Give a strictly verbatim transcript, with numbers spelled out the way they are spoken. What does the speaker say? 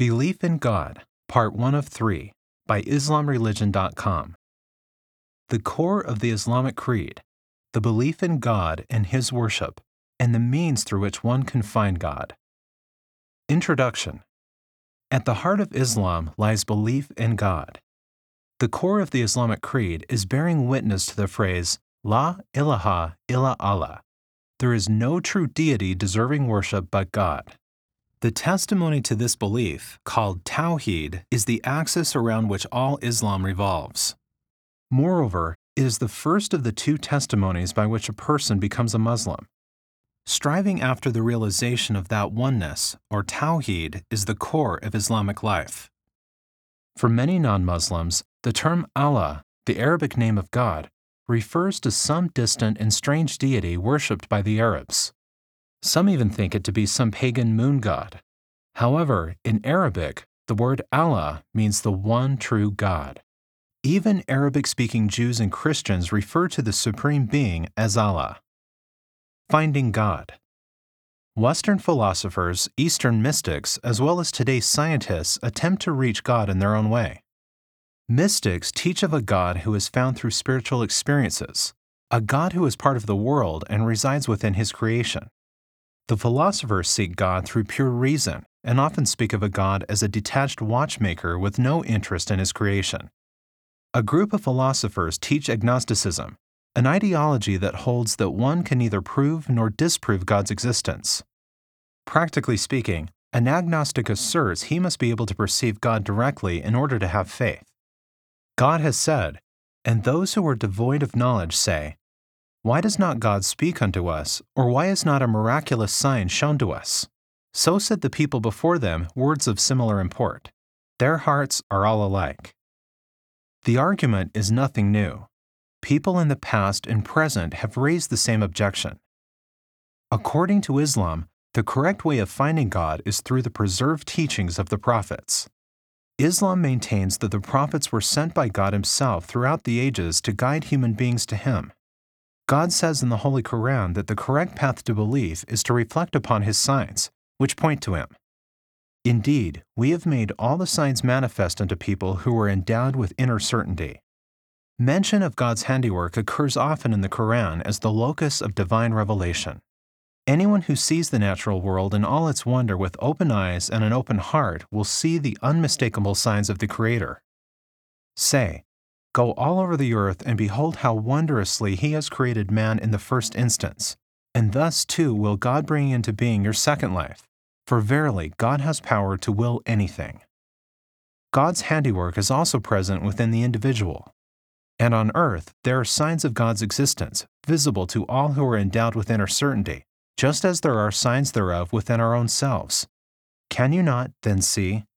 Belief in God, Part one of three, by Islam Religion dot com. The core of the Islamic Creed, the belief in God and His worship, and the means through which one can find God. Introduction. At the heart of Islam lies belief in God. The core of the Islamic Creed is bearing witness to the phrase, La ilaha illa Allah. There is no true deity deserving worship but God. The testimony to this belief, called Tawheed, is the axis around which all Islam revolves. Moreover, it is the first of the two testimonies by which a person becomes a Muslim. Striving after the realization of that oneness, or Tawheed, is the core of Islamic life. For many non-Muslims, the term Allah, the Arabic name of God, refers to some distant and strange deity worshipped by the Arabs. Some even think it to be some pagan moon god. However, in Arabic, the word Allah means the one true God. Even Arabic-speaking Jews and Christians refer to the Supreme Being as Allah. Finding God. Western philosophers, Eastern mystics, as well as today's scientists attempt to reach God in their own way. Mystics teach of a God who is found through spiritual experiences, a God who is part of the world and resides within His creation. The philosophers seek God through pure reason and often speak of a God as a detached watchmaker with no interest in His creation. A group of philosophers teach agnosticism, an ideology that holds that one can neither prove nor disprove God's existence. Practically speaking, an agnostic asserts he must be able to perceive God directly in order to have faith. God has said, "And those who are devoid of knowledge say, Why does not God speak unto us, or why is not a miraculous sign shown to us?" So said the people before them words of similar import. Their hearts are all alike. The argument is nothing new. People in the past and present have raised the same objection. According to Islam, the correct way of finding God is through the preserved teachings of the prophets. Islam maintains that the prophets were sent by God Himself throughout the ages to guide human beings to Him. God says in the Holy Quran that the correct path to belief is to reflect upon His signs, which point to Him. Indeed, we have made all the signs manifest unto people who are endowed with inner certainty. Mention of God's handiwork occurs often in the Quran as the locus of divine revelation. Anyone who sees the natural world in all its wonder with open eyes and an open heart will see the unmistakable signs of the Creator. Say, Go all over the earth and behold how wondrously He has created man in the first instance, and thus too will God bring into being your second life, for verily God has power to will anything. God's handiwork is also present within the individual. And on earth there are signs of God's existence, visible to all who are endowed with inner certainty, just as there are signs thereof within our own selves. Can you not, then, see,